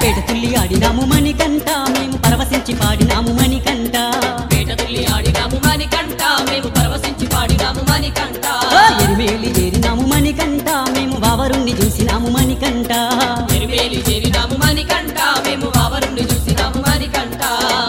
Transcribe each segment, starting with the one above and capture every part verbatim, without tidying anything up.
పేట తుల్లి ఆడినాము మణికంఠ మేము పరవశించి పాడినాము మణికంఠ పేట తుల్లి ఆడినాము మణికంఠ మేము పరవశించి పాడినాము మణికంఠ ఎరిమేలి చేరినాము మణికంఠ మేము వావరుణ్ణి చూసినాము మణికంఠ ఎరిమేలి చేరినాము మణికంఠ మేము వావరుణ్ణి చూసినాము మణికంఠ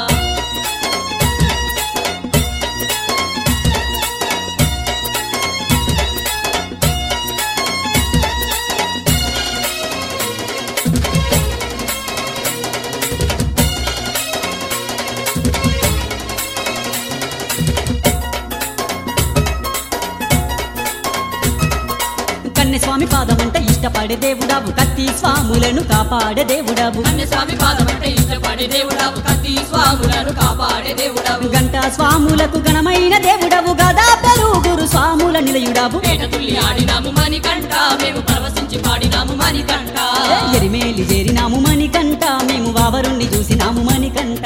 స్వామి పాదమంట ఇష్టపడే దేవుడావు కత్తి స్వాములను కాపాడే దేవుడావు కన్య స్వామి పాదమంటే ఇష్టపడే దేవుడావు కత్తి స్వాములను కాపాడే దేవుడావు గంట స్వాములకు ఘనమైన దేవుడవు గదా పలుగురు స్వాముల నిలయుడావు పేట తుల్లి ఆడినాము మణికంఠ మేము పరవశించి పాడినాము మణికంఠ ఎరిమేలి చేరినాము మణికంఠ మేము వావరుణ్ణి చూసినాము మణికంఠ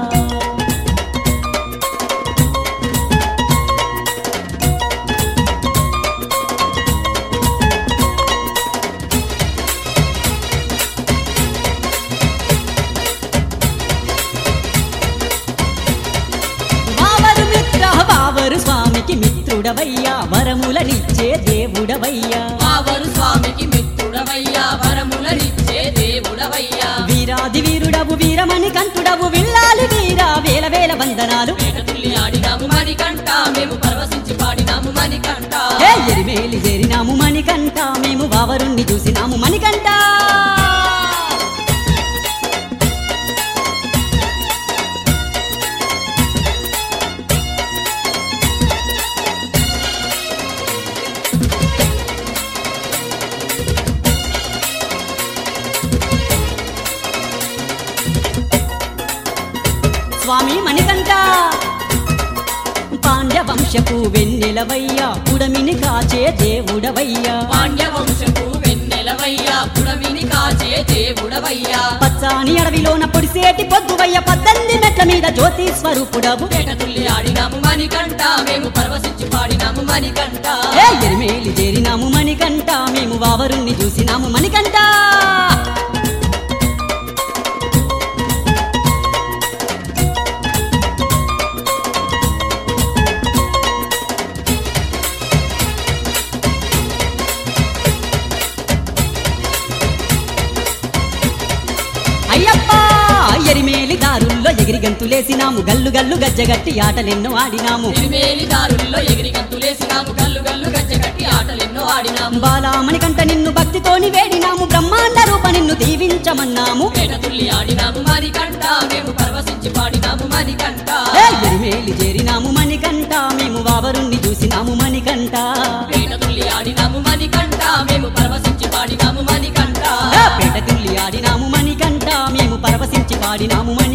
వావరు స్వామికి మిత్రుడవయ్యా వరములనిచ్చే దేవుడవయ్యా వావరు స్వామికి మిత్రుడవయ్యా వరములనిచ్చే దేవుడవయ్యా వీరాది వీరుడవు వీరమణి కంఠుడవు విల్లాలి వీరా వేల వేల వందనాలు పేట తుల్లి ఆడినాము మణికంఠ మేము పరవశించి పాడినాము మణికంఠ ఎరిమేలి చేరినాము మణికంఠ మేము వావరుణ్ణి చూసినాము మణికంఠ స్వామి మణికంఠ పాండ్య వంశపు వెన్నెలవయ్యా పుడమిని కాచే దేవుడవయ్యా పాండ్య వంశపు వెన్నెలవయ్యా పుడమిని కాచే దేవుడవయ్యా పచ్చాని అడవిలోన పొడిసేటి పొద్దువయ్య పద్దెనిమిది మెట్ల మీద జ్యోతి స్వరూపుడవు పేట తుల్లి ఆడినాము మణికంఠ మేము పరవశించి పాడినాము మణికంఠ ఎరిమేలి చేరినాము మణికంఠ మేము వావరుణ్ణి చూసినాము మణికంఠ అయ్యప్ప ఎరిమేలి దారుల్లో ఎగిరి గంతులేసినాము గల్లు గల్లు గజ్జగట్టి ఆటలెన్నో ఆడినాము ఎరిమేలి దారుల్లో ఎగిరి గంతులేసినాము గల్లు గల్లు గజ్జగట్టి ఆటలెన్నో ఆడినాము బాలామణి కంట నిన్ను భక్తితోని వేడినాము బ్రహ్మాండ రూప నిన్ను దీవించమన్నాము పేట తుల్లి ఆడినాము మణికంఠ మేము పరవశించి పాడినాము మణికంఠ ఎరిమేలి చేరినాము మణికంఠ మేము వావరుణ్ణి చూసినాము మణికంఠ పేట తుల్లి ఆడినాము మణికంఠ మేము పరవశించి పాడినాము మణికంఠ పేట తుల్లి ఆడినాము మణికంఠ మేము పరవశించి పాడినాము మణి